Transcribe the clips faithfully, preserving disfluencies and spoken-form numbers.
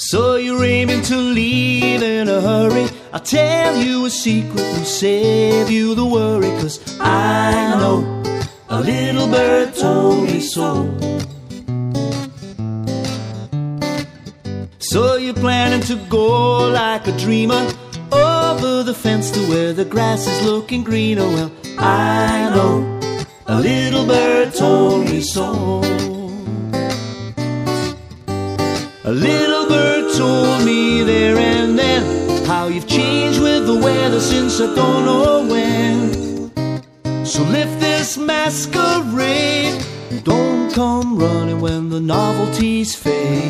So you're aiming to leave in a hurry. I'll tell you a secret will save you the worry, 'cause I know a little bird told me so. So you're planning to go like a dreamer over the fence to where the grass is looking greener. Well, I know a little bird told me so. A little bird told me there and then how you've changed with the weather since I don't know when. So lift this masquerade, don't come running when the novelties fade.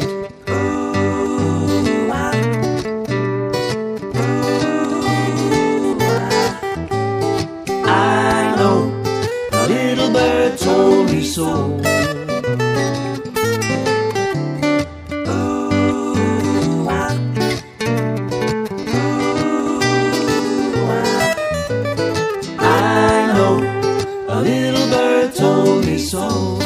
I know a little bird told me so. So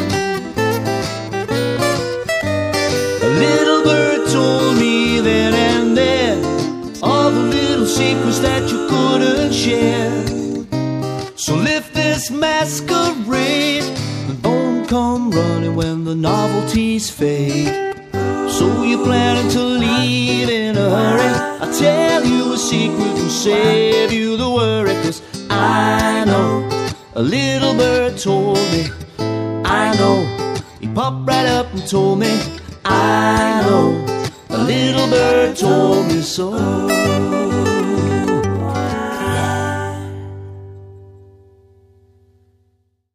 a little bird told me then and there all the little secrets that you couldn't share. So lift this masquerade and don't come running when the novelties fade. So you're planning to leave in a hurry. I'll tell you a secret will save you the worry, 'cause I know a little bird told me. I know, he popped right up and told me. I know, a little bird told me so.